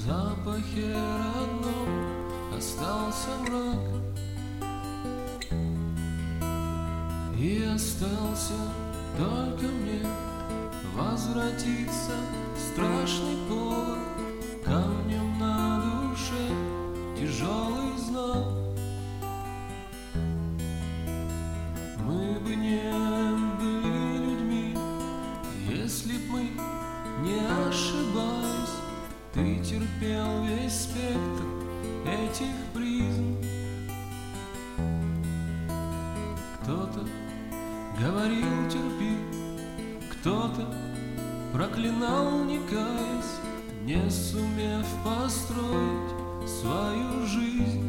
запахе родном остался мрак, и остался только мне возвратиться в страшный повод. Камнем на душе тяжелый знак. Мы бы не были людьми, если б мы, не ошибаясь, ты терпел весь спектр этих призм. Кто-то говорил терпи, кто-то проклинал не каясь, не сумев построить свою жизнь.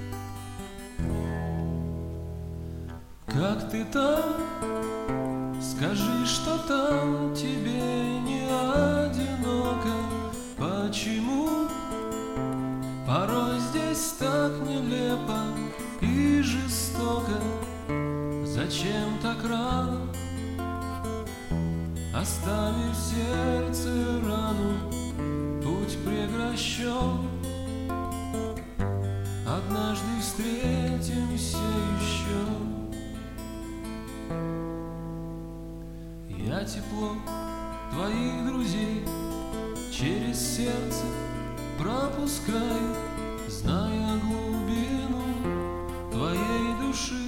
Как ты там? Скажи, что там тебе не одиноко. Почему порой здесь так нелепо и жестоко? Зачем так рано, оставив в сердце рану? Путь прекращен, однажды встретимся еще. Я тепло твоих друзей через сердце пропускаю, зная глубину твоей души.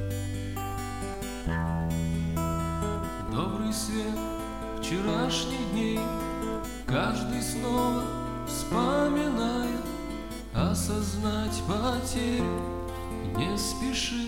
Добрый свет вчерашних дней каждый снова вспоминает, осознать потерю не спеши.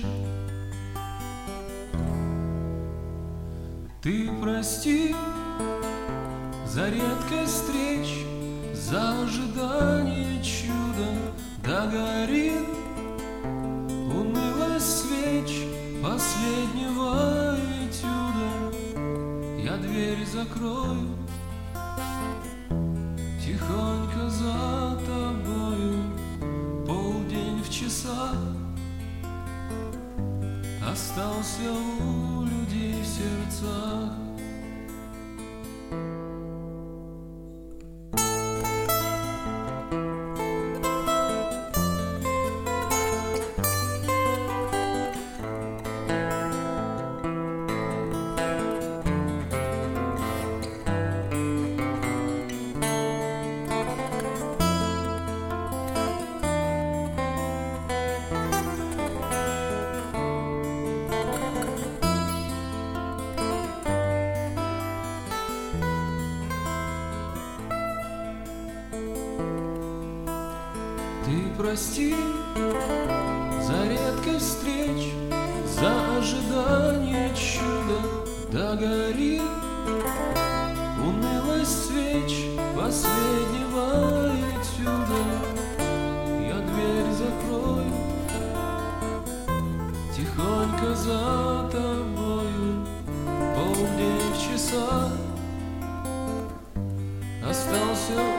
Ты прости за редкость встреч, за ожидание чуда. Догорит унылость свеч последнего этюда. Я дверь закрою тихонько за тобою. Полдень в часах остался у людей в сердцах. Ты прости за редкость встреч, за ожидание чуда. Догорит унылость свеч последнего этюда. Я дверь закрою тихонько за тобою. Полдень в часах остался